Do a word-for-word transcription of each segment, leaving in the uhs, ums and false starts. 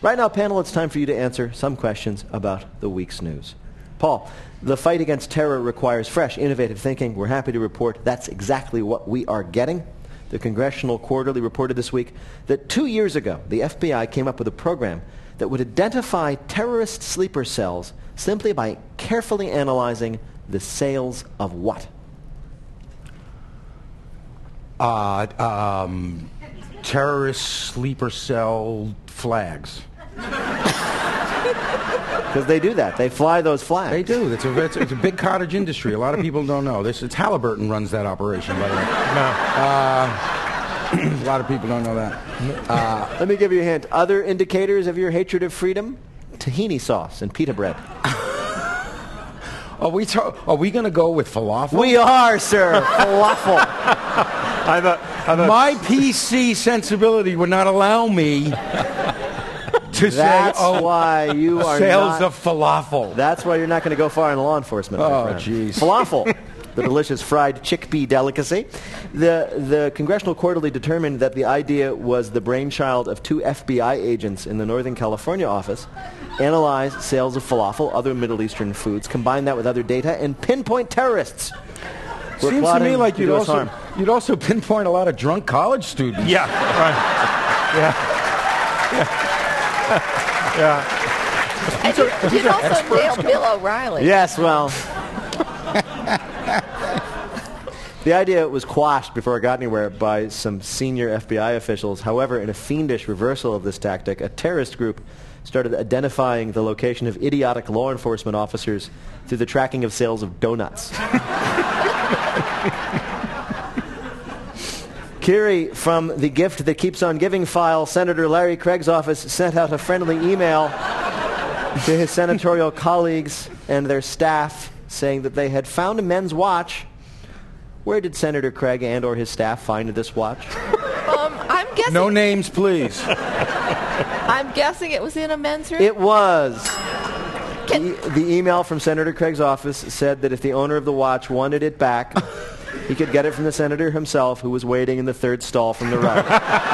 Right now, panel, it's time for you to answer some questions about the week's news. Paul, the fight against terror requires fresh, innovative thinking. We're happy to report that's exactly what we are getting. The Congressional Quarterly reported this week that two years ago, the F B I came up with a program that would identify terrorist sleeper cells simply by carefully analyzing the sales of what? Uh, um, terrorist sleeper cell flags. Because they do that. They fly those flags. They do. It's a, it's, it's a big cottage industry. A lot of people don't know. This, it's Halliburton runs that operation, by the way. No. Uh, a lot of people don't know that. Uh, Let me give you a hint. Other indicators of your hatred of freedom? Tahini sauce and pita bread. are we, ta- are we going to go with falafel? We are, sir. Falafel. I thought, I thought My P C sensibility would not allow me to That's say, oh, why you are sales not, of falafel. That's why you're not going to go far in law enforcement, my Oh, friend. jeez. Falafel, the delicious fried chickpea delicacy. The, the Congressional Quarterly determined that the idea was the brainchild of two F B I agents in the Northern California office, analyze sales of falafel, other Middle Eastern foods, combine that with other data, and pinpoint terrorists. We're Seems to plotting me like to you'd do us also, harm. you'd also pinpoint a lot of drunk college students. Yeah. Right. Yeah. Yeah. And you, you'd also nail Bill O'Reilly. Yes, well. The idea was quashed before it got anywhere by some senior F B I officials. However, in a fiendish reversal of this tactic, a terrorist group started identifying the location of idiotic law enforcement officers through the tracking of sales of donuts. Kiri, from the Gift That Keeps on Giving file, Senator Larry Craig's office sent out a friendly email to his senatorial colleagues and their staff saying that they had found a men's watch. Where did Senator Craig and or his staff find this watch? Um, I'm guessing. No names, please. I'm guessing it was in a men's room. It was. Can- The, the email from Senator Craig's office said that if the owner of the watch wanted it back, he could get it from the senator himself, who was waiting in the third stall from the right.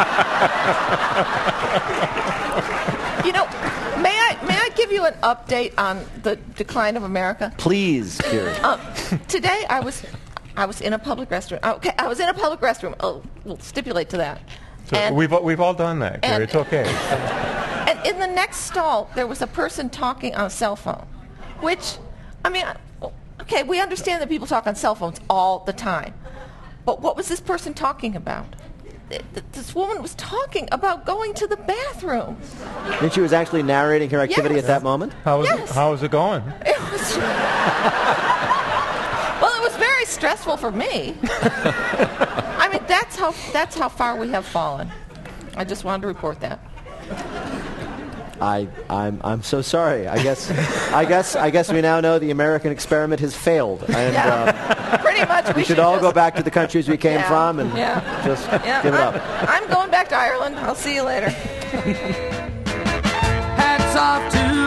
You know, may I may I give you an update on the decline of America? Please, Kiri. Um, today I was I was in a public restroom. Okay, I was in a public restroom. Oh, we'll stipulate to that. So And- we've we've all done that, Gary. and- It's okay. And in the next stall, there was a person talking on a cell phone, which, I mean, okay, we understand that people talk on cell phones all the time. But what was this person talking about? Th- th- This woman was talking about going to the bathroom. And she was actually narrating her activity Yes. at that moment? How was Yes. it, how is it going? It was. Well, it was very stressful for me. I mean, that's how that's how far we have fallen. I just wanted to report that. I, I'm, I'm so sorry. I guess, I guess, I guess we now know the American experiment has failed, and Yeah. uh, Pretty much. We, we should all just, go back to the countries we came Yeah. from and Yeah. just Yeah, give it I'm, up. I'm going back to Ireland. I'll see you later. Hats off to